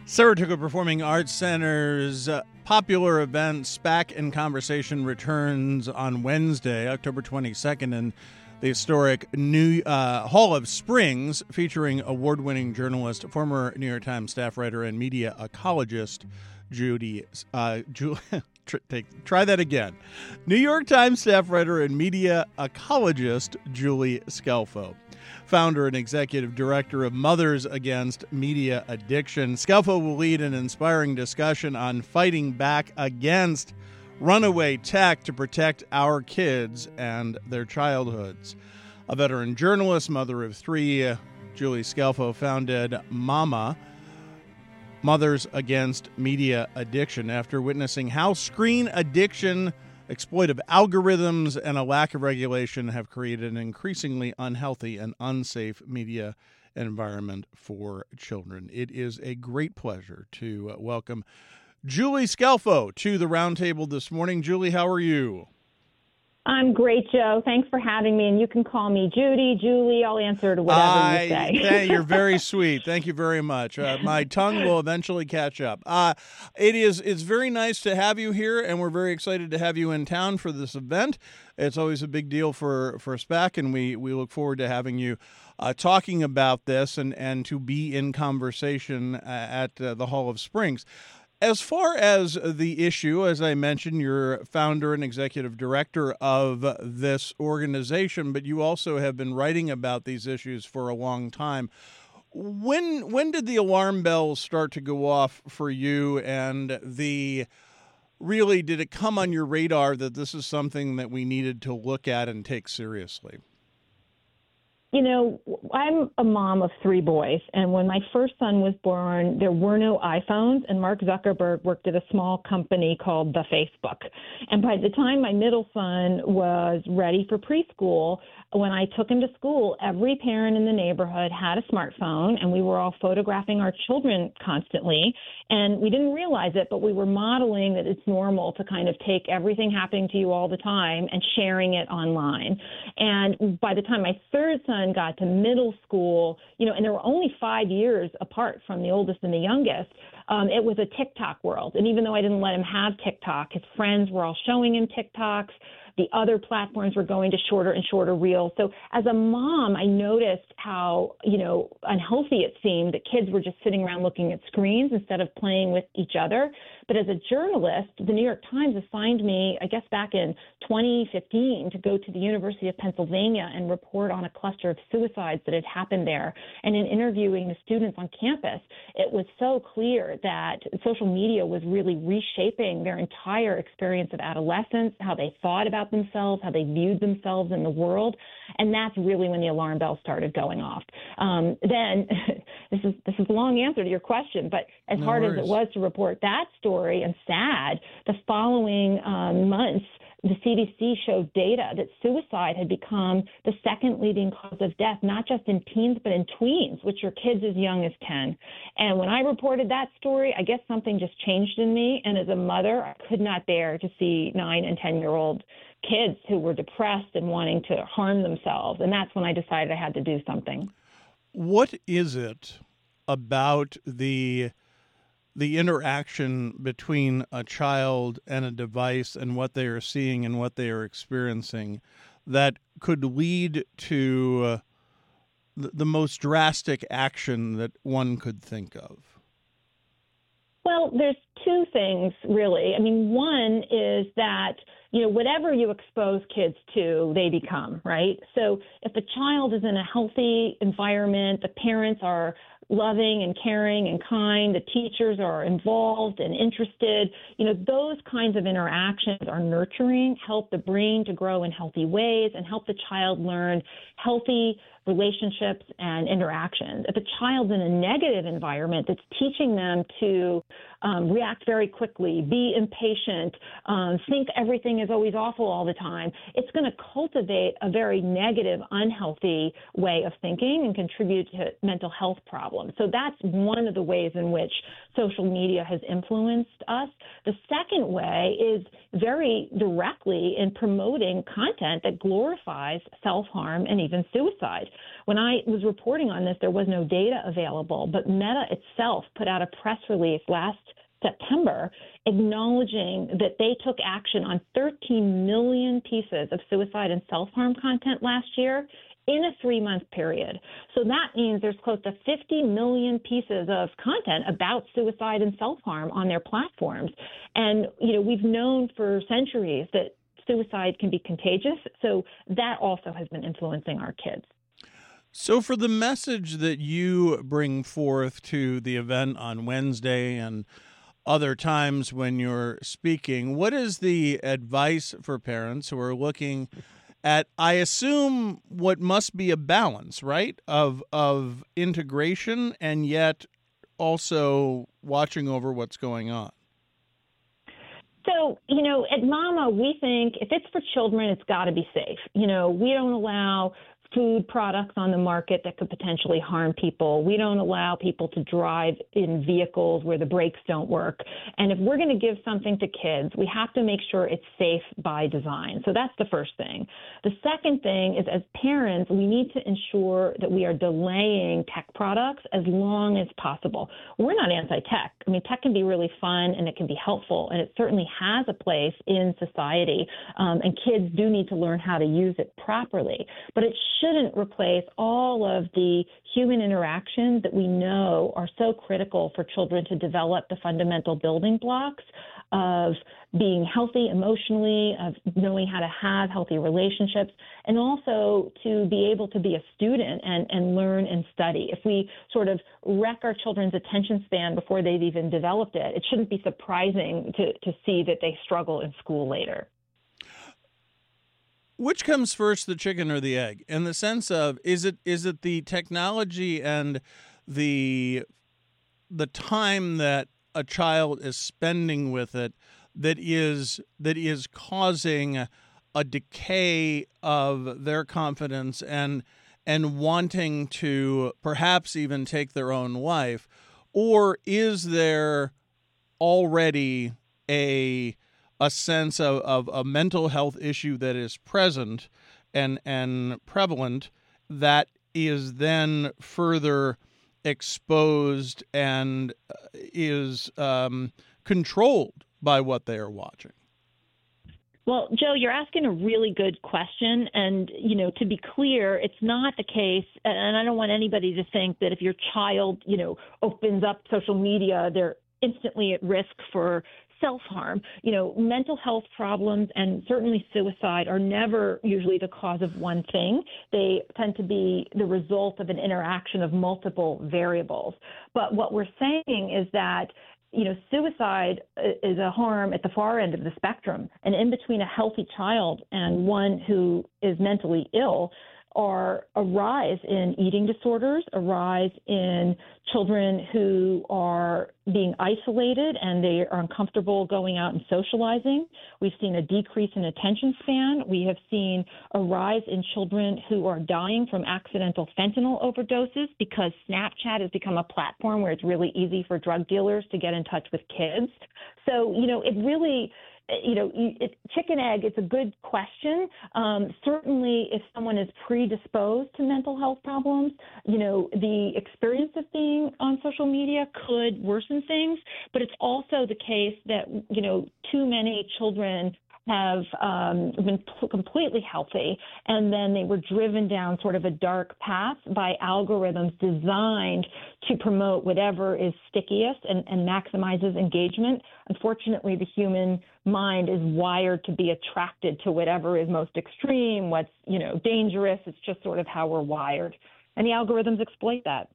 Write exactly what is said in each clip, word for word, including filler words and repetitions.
Saratoga Performing Arts Center's uh, popular event SPAC in Conversation returns on Wednesday, October twenty-second, in the historic New uh, Hall of Springs, featuring award-winning journalist, former New York Times staff writer, and media ecologist Judy. Uh, Ju- take, try that again. New York Times staff writer and media ecologist Julie Scelfo, founder and executive director of Mothers Against Media Addiction. Scelfo will lead an inspiring discussion on fighting back against runaway tech to protect our kids and their childhoods. A veteran journalist, mother of three, Julie Scelfo founded MAMA, Mothers Against Media Addiction, after witnessing how screen addiction, exploitive algorithms, and a lack of regulation have created an increasingly unhealthy and unsafe media environment for children. It is a great pleasure to welcome Julie Scelfo to the roundtable this morning. Julie, how are you? I'm great, Joe. Thanks for having me. And you can call me Judy, Julie. I'll answer to whatever I, you say. th- you're very sweet. Thank you very much. Uh, my tongue will eventually catch up. Uh, it is it's very nice to have you here, and we're very excited to have you in town for this event. It's always a big deal for, for SPAC, and we, we look forward to having you uh, talking about this and, and to be in conversation at uh, the Hall of Springs. As far as the issue, as I mentioned, you're founder and executive director of this organization, but you also have been writing about these issues for a long time. When when did the alarm bells start to go off for you, and the really did it come on your radar that this is something that we needed to look at and take seriously? You know, I'm a mom of three boys, and when my first son was born, there were no iPhones, and Mark Zuckerberg worked at a small company called The Facebook. And by the time my middle son was ready for preschool, when I took him to school, every parent in the neighborhood had a smartphone, and we were all photographing our children constantly. And we didn't realize it, but we were modeling that it's normal to kind of take everything happening to you all the time and sharing it online. And by the time my third son got to middle school, you know, and there were only five years apart from the oldest and the youngest, um, it was a TikTok world. And even though I didn't let him have TikTok, his friends were all showing him TikToks. The other platforms were going to shorter and shorter reels. So as a mom, I noticed how, you know, unhealthy it seemed that kids were just sitting around looking at screens instead of playing with each other. But as a journalist, the New York Times assigned me, I guess back in twenty fifteen, to go to the University of Pennsylvania and report on a cluster of suicides that had happened there. And in interviewing the students on campus, it was so clear that social media was really reshaping their entire experience of adolescence, how they thought about themselves, how they viewed themselves in the world. And that's really when the alarm bells started going off. Um, then, this is this is a long answer to your question, but as No hard worries. as it was to report that story and sad, the following um, months, the C D C showed data that suicide had become the second leading cause of death, not just in teens, but in tweens, which are kids as young as ten. And when I reported that story, I guess something just changed in me. And as a mother, I could not bear to see nine and ten-year-old kids who were depressed and wanting to harm themselves. And that's when I decided I had to do something. What is it about the the interaction between a child and a device and what they are seeing and what they are experiencing that could lead to uh, the, the most drastic action that one could think of? Well, there's two things, really. I mean, one is that, you know, whatever you expose kids to, they become, right? So if a child is in a healthy environment, the parents are loving and caring and kind, the teachers are involved and interested, you know, those kinds of interactions are nurturing, help the brain to grow in healthy ways, and help the child learn healthy relationships and interactions. If a child's in a negative environment that's teaching them to um, react react very quickly, be impatient, um, think everything is always awful all the time, it's going to cultivate a very negative, unhealthy way of thinking and contribute to mental health problems. So that's one of the ways in which social media has influenced us. The second way is very directly in promoting content that glorifies self-harm and even suicide. When I was reporting on this, there was no data available, but Meta itself put out a press release last September acknowledging that they took action on thirteen million pieces of suicide and self-harm content last year in a three-month period. So that means there's close to fifty million pieces of content about suicide and self-harm on their platforms. And, you know, we've known for centuries that suicide can be contagious, so that also has been influencing our kids. So for the message that you bring forth to the event on Wednesday and other times when you're speaking, what is the advice for parents who are looking at, I assume, what must be a balance, right, of of integration and yet also watching over what's going on? So, you know, at Mama, we think if it's for children, it's got to be safe. You know, we don't allow food products on the market that could potentially harm people. We don't allow people to drive in vehicles where the brakes don't work. And if we're going to give something to kids, we have to make sure it's safe by design. So that's the first thing. The second thing is, as parents, we need to ensure that we are delaying tech products as long as possible. We're not anti-tech. I mean, tech can be really fun and it can be helpful, and it certainly has a place in society. Um, and kids do need to learn how to use it properly. But it shouldn't replace all of the human interactions that we know are so critical for children to develop the fundamental building blocks of being healthy emotionally, of knowing how to have healthy relationships, and also to be able to be a student and, and learn and study. If we sort of wreck our children's attention span before they've even developed it, it shouldn't be surprising to, to see that they struggle in school later. Which comes first, the chicken or the egg? In the sense of, is it is it the technology and the the time that a child is spending with it that is that is causing a decay of their confidence and and wanting to perhaps even take their own life? Or is there already a a sense of, of a mental health issue that is present and and prevalent that is then further exposed and is um, controlled by what they are watching? Well, Joe, you're asking a really good question. And, you know, to be clear, it's not the case. And I don't want anybody to think that if your child, you know, opens up social media, they're instantly at risk for self-harm. You know, mental health problems and certainly suicide are never usually the cause of one thing. They tend to be the result of an interaction of multiple variables. But what we're saying is that, you know, suicide is a harm at the far end of the spectrum. And in between a healthy child and one who is mentally ill are a rise in eating disorders, a rise in children who are being isolated and they are uncomfortable going out and socializing. We've seen a decrease in attention span. We have seen a rise in children who are dying from accidental fentanyl overdoses because Snapchat has become a platform where it's really easy for drug dealers to get in touch with kids. So, you know, it really... You know, it, chicken egg, it's a good question. Um, certainly, if someone is predisposed to mental health problems, you know, the experience of being on social media could worsen things. But it's also the case that, you know, too many children have um, been p- completely healthy, and then they were driven down sort of a dark path by algorithms designed to promote whatever is stickiest and, and maximizes engagement. Unfortunately, the human mind is wired to be attracted to whatever is most extreme, what's, you know, dangerous. It's just sort of how we're wired. And the algorithms exploit that.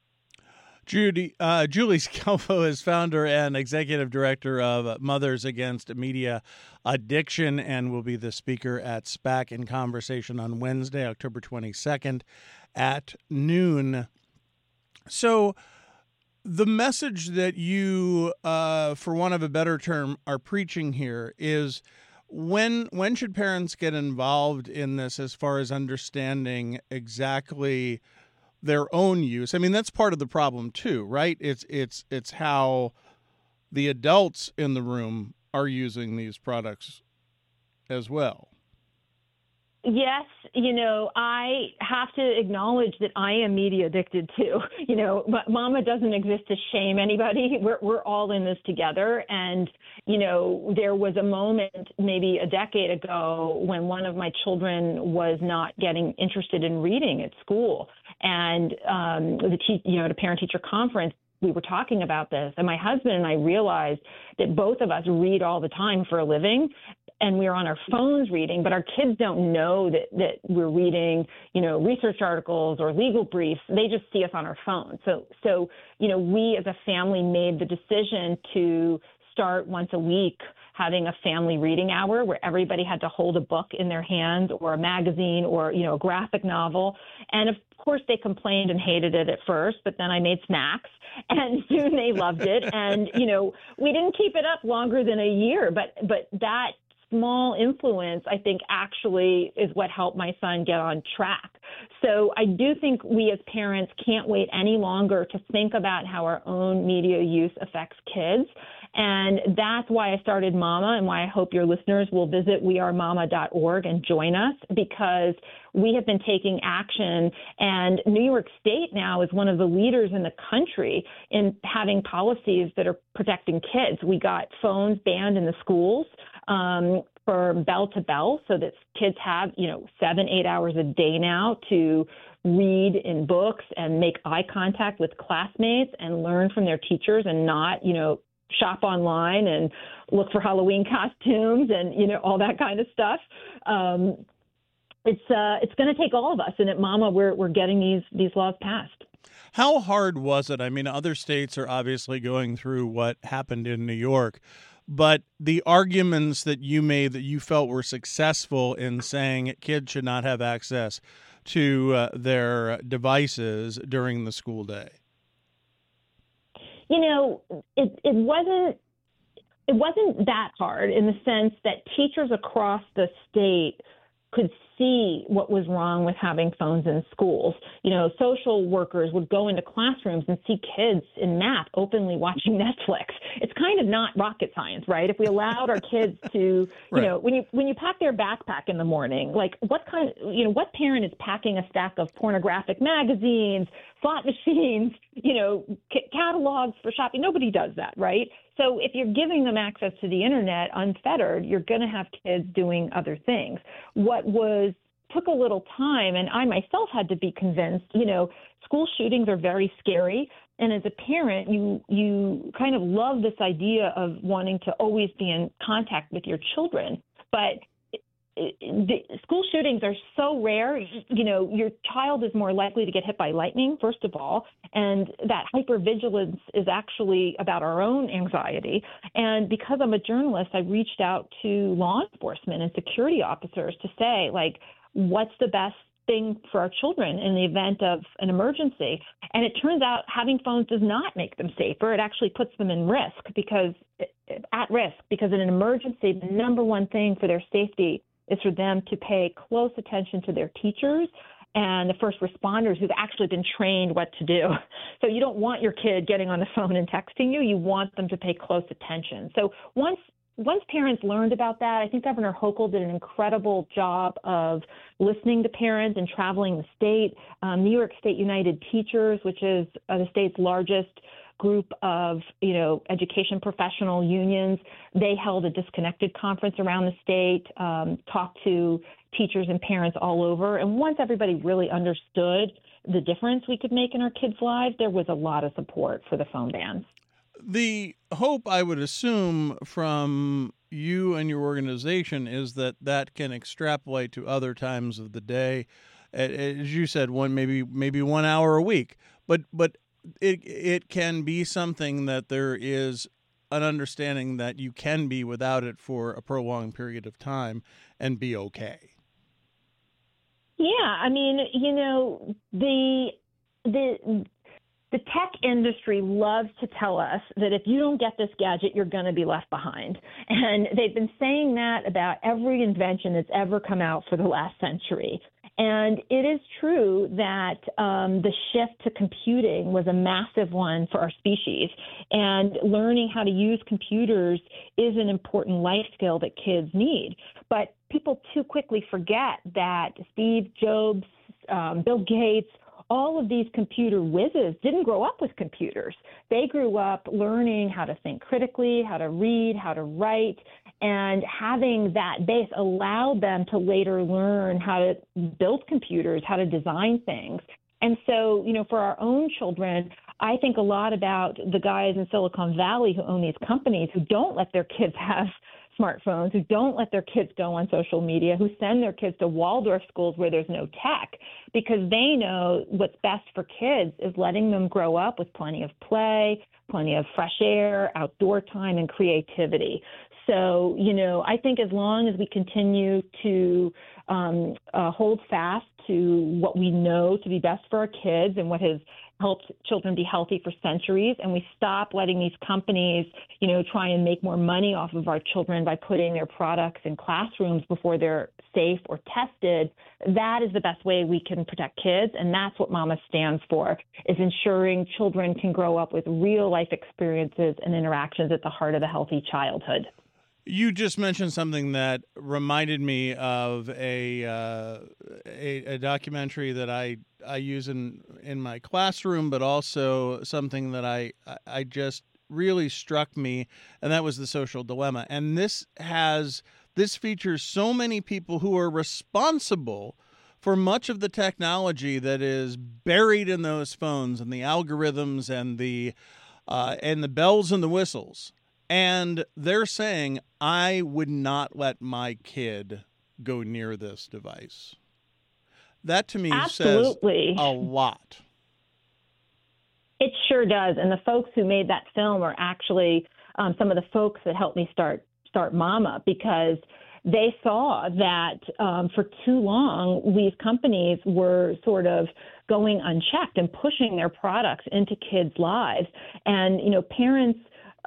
Judy, uh, Julie Scelfo is founder and executive director of Mothers Against Media Addiction and will be the speaker at SPAC in Conversation on Wednesday, October twenty-second at noon. So The message that you, uh, for want of a better term, are preaching here is when when should parents get involved in this as far as understanding exactly their own use? I mean, that's part of the problem too, right? It's it's it's how the adults in the room are using these products as well. Yes, you know, I have to acknowledge that I am media addicted too. You know, m- Mama doesn't exist to shame anybody. We're we're all in this together. And, you know, there was a moment maybe a decade ago when one of my children was not getting interested in reading at school. And um, the te- you know, at a parent-teacher conference, we were talking about this, and my husband and I realized that both of us read all the time for a living, and we're on our phones reading, but our kids don't know that, that we're reading, you know, research articles or legal briefs. They just see us on our phone. So, so, you know, we as a family made the decision to start once a week having a family reading hour where everybody had to hold a book in their hands or a magazine or, you know, a graphic novel. And of course they complained and hated it at first, but then I made snacks and soon they loved it. And, you know, we didn't keep it up longer than a year, but, but that small influence, I think, actually is what helped my son get on track. So I do think we as parents can't wait any longer to think about how our own media use affects kids. And that's why I started Mama, and why I hope your listeners will visit we are mama dot org and join us, because we have been taking action. And New York State now is one of the leaders in the country in having policies that are protecting kids. We got phones banned in the schools um, for bell to bell, so that kids have, you know, seven, eight hours a day now to read in books and make eye contact with classmates and learn from their teachers, and not, you know, shop online and look for Halloween costumes and, you know, all that kind of stuff. Um, it's uh, it's going to take all of us. And at Mama, we're we're getting these these laws passed. How hard was it? I mean, other states are obviously going through what happened in New York, but the arguments that you made that you felt were successful in saying kids should not have access to uh, their devices during the school day. You know, it, it wasn't it wasn't that hard, in the sense that teachers across the state could see what was wrong with having phones in schools. You know, social workers would go into classrooms and see kids in math openly watching Netflix. It's kind of not rocket science, right? If we allowed our kids to, you Right. know, when you when you pack their backpack in the morning, like what kind of, you know, what parent is packing a stack of pornographic magazines, slot machines, you know, c- catalogs for shopping? Nobody does that, right? So if you're giving them access to the internet unfettered, you're going to have kids doing other things. What was took a little time, and I myself had to be convinced, you know, school shootings are very scary. And as a parent, you you kind of love this idea of wanting to always be in contact with your children. But the school shootings are so rare. You know, your child is more likely to get hit by lightning, first of all, and that hypervigilance is actually about our own anxiety. And because I'm a journalist, I reached out to law enforcement and security officers to say, like, what's the best thing for our children in the event of an emergency? And it turns out having phones does not make them safer. It actually puts them in risk, because at risk, because in an emergency, the number one thing for their safety is for them to pay close attention to their teachers and the first responders who've actually been trained what to do. So you don't want your kid getting on the phone and texting you. You want them to pay close attention. So once once parents learned about that, I think Governor Hochul did an incredible job of listening to parents and traveling the state. Um, New York State United Teachers, which is uh, the state's largest group of, you know, education professional unions, they held a disconnected conference around the state, um, talked to teachers and parents all over. And once everybody really understood the difference we could make in our kids' lives, there was a lot of support for the phone bans. The hope, I would assume, from you and your organization is that that can extrapolate to other times of the day. As you said, one maybe maybe one hour a week, but but it it can be something that there is an understanding that you can be without it for a prolonged period of time and be okay. Yeah, I mean, you know, the the the tech industry loves to tell us that if you don't get this gadget, you're going to be left behind. And they've been saying that about every invention that's ever come out for the last century. And it is true that um, the shift to computing was a massive one for our species. And learning how to use computers is an important life skill that kids need. But people too quickly forget that Steve Jobs, um, Bill Gates, all of these computer whizzes didn't grow up with computers. They grew up learning how to think critically, how to read, how to write, and having that base allowed them to later learn how to build computers, how to design things. And so, you know, for our own children, I think a lot about the guys in Silicon Valley who own these companies who don't let their kids have smartphones, who don't let their kids go on social media, who send their kids to Waldorf schools where there's no tech, because they know what's best for kids is letting them grow up with plenty of play, plenty of fresh air, outdoor time, and creativity. So, you know, I think as long as we continue to um, uh, hold fast to what we know to be best for our kids and what has helped children be healthy for centuries, and we stop letting these companies, you know, try and make more money off of our children by putting their products in classrooms before they're safe or tested, that is the best way we can protect kids. And that's what Mama stands for, is ensuring children can grow up with real life experiences and interactions at the heart of a healthy childhood. You just mentioned something that reminded me of a uh, a, a documentary that I, I use in, in my classroom, but also something that I I just really struck me, and that was The Social Dilemma. And this has this features so many people who are responsible for much of the technology that is buried in those phones and the algorithms and the uh, and the bells and the whistles. And they're saying, I would not let my kid go near this device. That to me Absolutely. says a lot. It sure does. And the folks who made that film are actually um, some of the folks that helped me start start Mama, because they saw that um, for too long, these companies were sort of going unchecked and pushing their products into kids' lives. And, you know, parents,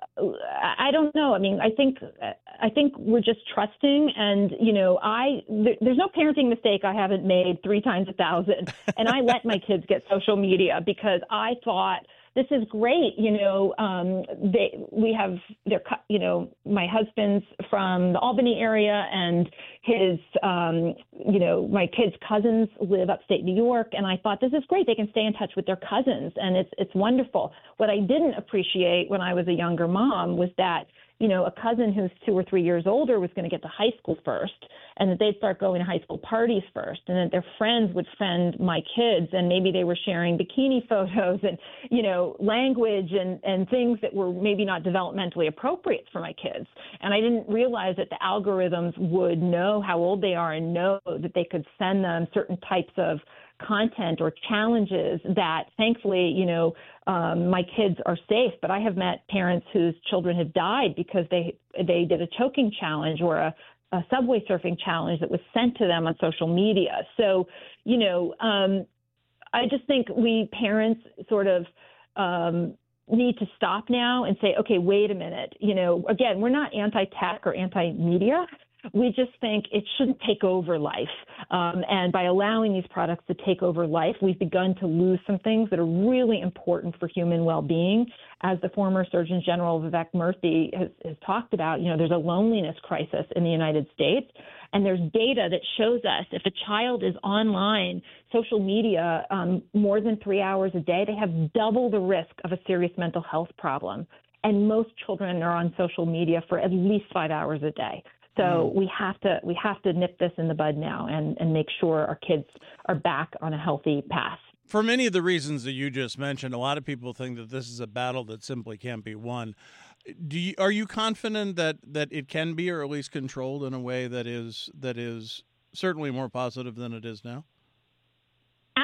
I don't know. I mean, I think I think we're just trusting, and you know, I there, there's no parenting mistake I haven't made three times a thousand, and I let my kids get social media because I thought this is great. You know, um, they we have their you know my husband's from the Albany area, and his um, you know my kids' cousins live upstate New York, and I thought this is great. They can stay in touch with their cousins, and it's it's wonderful. What I didn't appreciate when I was a younger mom was that, you know, a cousin who's two or three years older was going to get to high school first, and that they'd start going to high school parties first, and that their friends would friend my kids, and maybe they were sharing bikini photos and, you know, language and, and things that were maybe not developmentally appropriate for my kids. And I didn't realize that the algorithms would know how old they are and know that they could send them certain types of content or challenges that, thankfully, you know, um, my kids are safe. But I have met parents whose children have died because they they did a choking challenge or a, a subway surfing challenge that was sent to them on social media. So, you know, um, I just think we parents sort of um, need to stop now and say, okay, wait a minute. You know, again, we're not anti-tech or anti-media. We just think it shouldn't take over life. Um, and by allowing these products to take over life, we've begun to lose some things that are really important for human well-being. As the former Surgeon General Vivek Murthy has, has talked about, you know, there's a loneliness crisis in the United States. And there's data that shows us if a child is online, social media, um, more than three hours a day, they have double the risk of a serious mental health problem. And most children are on social media for at least five hours a day. So we have to we have to nip this in the bud now and, and make sure our kids are back on a healthy path. For many of the reasons that you just mentioned, a lot of people think that this is a battle that simply can't be won. Do you, are you confident that, that it can be, or at least controlled in a way that is that is certainly more positive than it is now?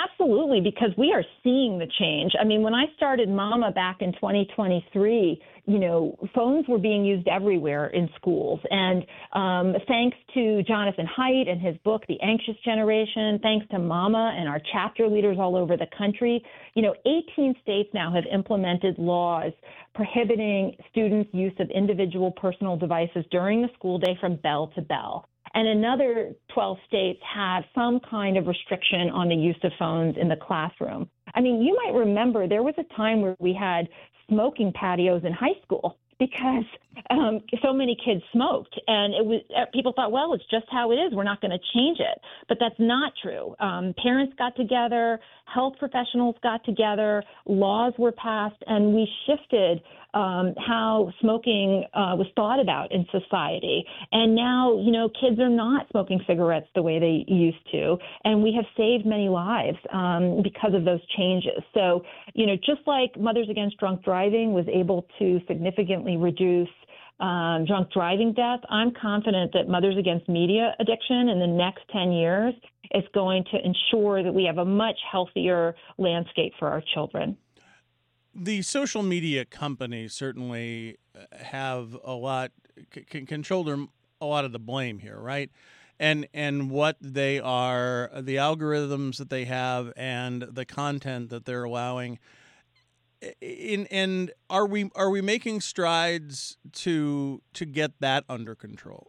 absolutely, because we are seeing the change. I mean, when I started Mama back in twenty twenty-three, you know, phones were being used everywhere in schools. And um, thanks to Jonathan Haidt and his book, The Anxious Generation, thanks to Mama and our chapter leaders all over the country, you know, eighteen states now have implemented laws prohibiting students' use of individual personal devices during the school day from bell to bell. And another twelve states have some kind of restriction on the use of phones in the classroom. I mean, you might remember there was a time where we had smoking patios in high school because um, so many kids smoked. And it was people thought, well, it's just how it is. We're not going to change it. But that's not true. Um, parents got together, health professionals got together, laws were passed, and we shifted um, how smoking uh, was thought about in society. And now, you know, kids are not smoking cigarettes the way they used to. And we have saved many lives um, because of those changes. So, you know, just like Mothers Against Drunk Driving was able to significantly reduce Um, drunk driving death, I'm confident that Mothers Against Media Addiction in the next ten years is going to ensure that we have a much healthier landscape for our children. The social media companies certainly have a lot, can, can shoulder a lot of the blame here, right? And and what they are, the algorithms that they have and the content that they're allowing. In and are we are we making strides to to get that under control?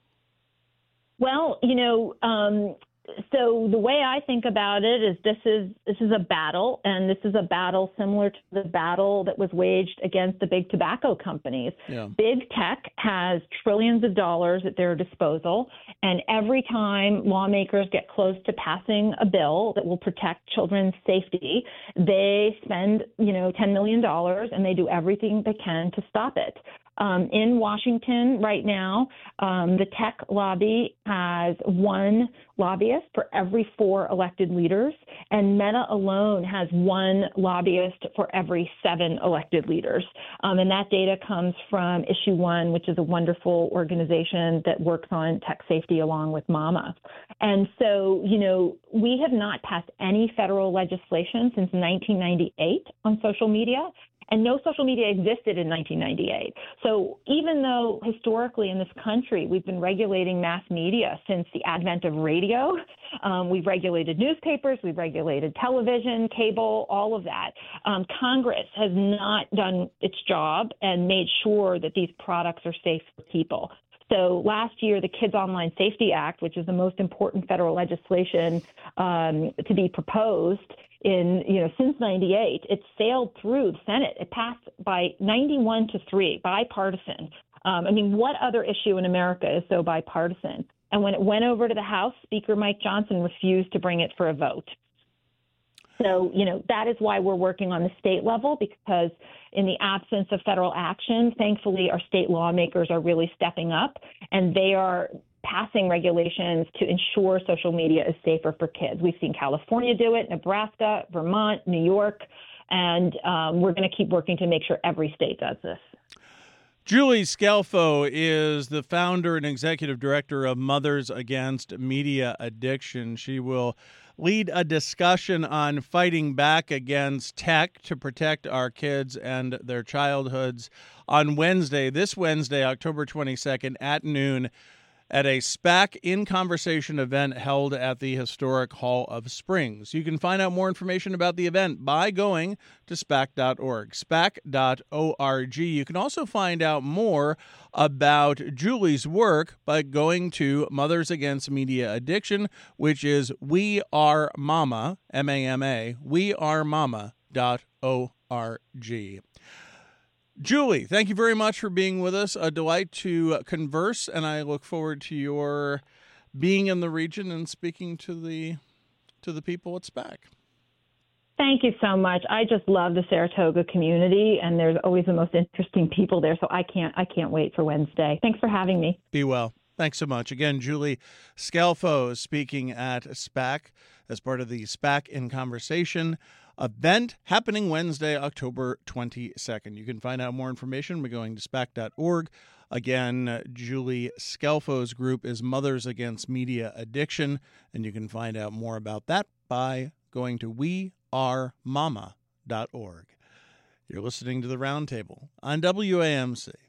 Well, you know, um, so the way I think about it is this is this is a battle, and this is a battle similar to the battle that was waged against the big tobacco companies. Yeah. Big tech has trillions of dollars at their disposal, and every time lawmakers get close to passing a bill that will protect children's safety, they spend, you know, ten million dollars, and they do everything they can to stop it. Um, in Washington right now, um, the tech lobby has one lobbyist for every four elected leaders, and Meta alone has one lobbyist for every seven elected leaders. Um, and that data comes from Issue One, which is a wonderful organization that works on tech safety along with Mama. And so, you know, we have not passed any federal legislation since nineteen ninety-eight on social media. And no social media existed in nineteen ninety-eight. So even though historically in this country we've been regulating mass media since the advent of radio, um, we've regulated newspapers, we've regulated television, cable, all of that. Um, Congress has not done its job and made sure that these products are safe for people. So last year, the Kids Online Safety Act, which is the most important federal legislation um, to be proposed in, you know, since ninety-eight, it sailed through the Senate. It passed by ninety-one to three, bipartisan. Um, I mean, what other issue in America is so bipartisan? And when it went over to the House, Speaker Mike Johnson refused to bring it for a vote. So, you know, that is why we're working on the state level, because in the absence of federal action, thankfully, our state lawmakers are really stepping up, and they are passing regulations to ensure social media is safer for kids. We've seen California do it, Nebraska, Vermont, New York, and um, we're going to keep working to make sure every state does this. Julie Scelfo is the founder and executive director of Mothers Against Media Addiction. She will lead a discussion on fighting back against tech to protect our kids and their childhoods on Wednesday, this Wednesday, October twenty-second at noon, at a SPAC in Conversation event held at the historic Hall of Springs. You can find out more information about the event by going to SPAC dot org, SPAC dot org. You can also find out more about Julie's work by going to Mothers Against Media Addiction, which is We Are Mama, M A M A, we are mama dot org. Julie, thank you very much for being with us. A delight to converse, and I look forward to your being in the region and speaking to the to the people at SPAC. Thank you so much. I just love the Saratoga community, and there's always the most interesting people there. So I can't I can't wait for Wednesday. Thanks for having me. Be well. Thanks so much. Again, Julie Scelfo is speaking at SPAC as part of the SPAC in Conversation event happening Wednesday, October twenty-second. You can find out more information by going to SPAC dot org. Again, Julie Scelfo's group is Mothers Against Media Addiction, and you can find out more about that by going to we are mama dot org. You're listening to The Roundtable on W A M C.